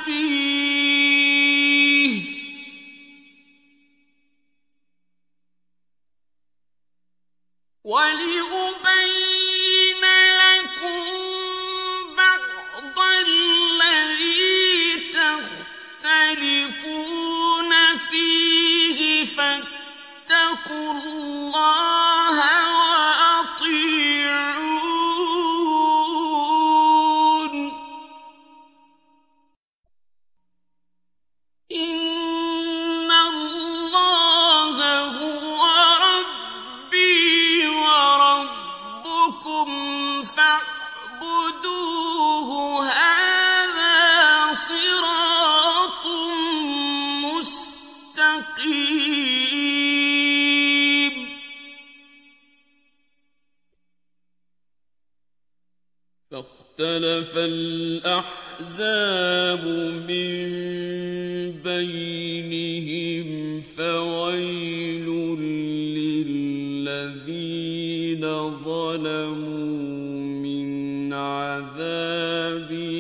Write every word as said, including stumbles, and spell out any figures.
فيه ولأبين لكم بعض الذي تختلفون فيه فاتقوا الله وأطيعون إن الله هو ربي وربكم فاعبدوه هذا صراط مستقيم فاختلف الأحزاب من بينهم فويل للذين ظلموا من عذاب